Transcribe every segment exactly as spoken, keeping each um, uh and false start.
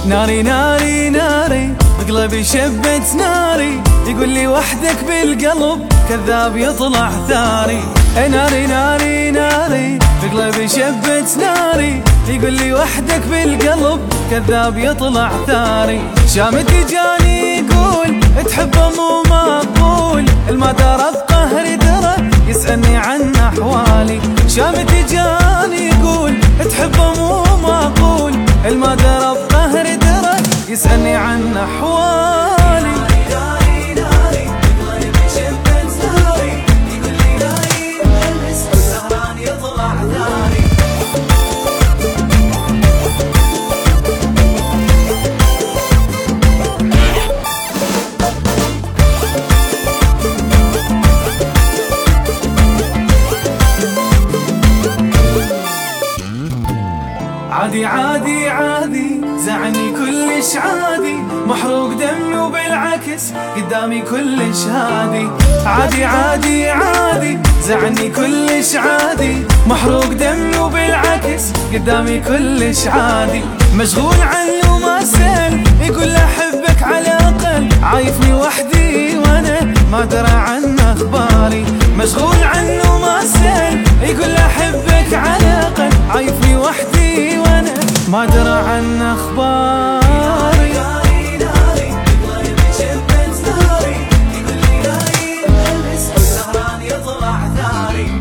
ناري ناري ناري بقلبي شبت ناري، يقول لي وحدك بالقلب كذاب يطلع ثاري. ناري ناري ناري بقلبي شبت ناري، يقول لي وحدك بالقلب كذاب يطلع ثاري. شامت جاني يقول تحبه مو مقبول، الما درى بقهر درى يسألني عن أحوالي. شامت جاني يقول تحبه مو مقبول، الما درى بقهر درى يسألني عن أحوالي. ناري ناري بقلبي شبت ناري، يقول لي نايم البس والسهران يطلع ثاري. عادي عادي عادي زعني كلش عادي، محروق دمي وبالعكس قدامي كلش هادي. عادي عادي عادي زعني كلش عادي، محروق دمي وبالعكس قدامي كلش عادي. مشغول عنه وما سأل يقول احبك على الاقل، عايفني وحدي وانا ما درى عن اخباري. مشغول عنه وما سأل يقول احبك على الاقل، عايفني وحدي وانا ما درى عن اخباري. ناري ناري بقلبي شبت ناري، يقول لي نايم البس والسهران يطلع ثاري.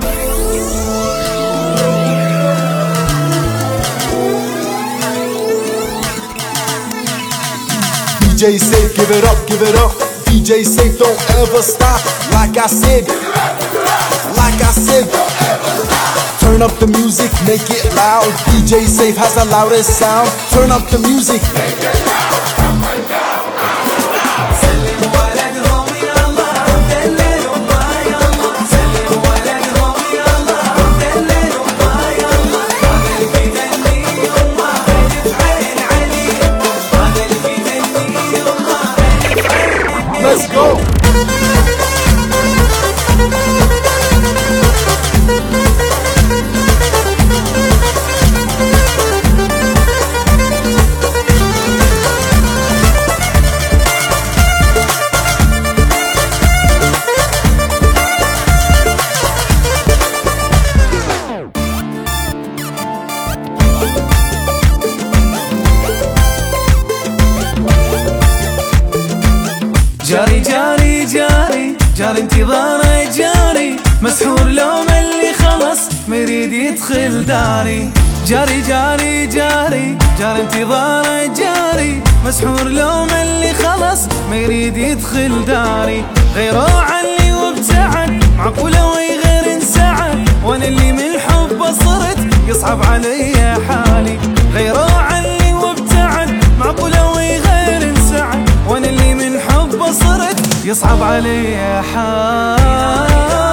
D J Safe, give it up, give it up. D J Safe, don't ever stop. Like I said, like I said, turn up the music, make it loud. D J Safe has the loudest sound. Turn up the music, make it loud. سلم ولدهم يلا دللهم باي الله، سلم ولدهم يلا دللهم باي الله. هذا اللي بيدني يما هدف عين علي، هذا اللي بيدني يما هدف عين. Let's go. جاري جاري جاري جاري انتظاره جاري، مسحور لو ملي خلص ما يريد يدخل داري. جاري جاري جاري جاري انتظاره جاري، مسحور لو ملي خلص ما يريد يدخل داري. غيروا عني وابتعد معقولة ويغير انسعد، وانا اللي من حبه صرت يصعب علي حالي. غيروا عني وابتعد معقولة ويغير انسعد، وانا اللي من حبه صرت يصعب علي حالي.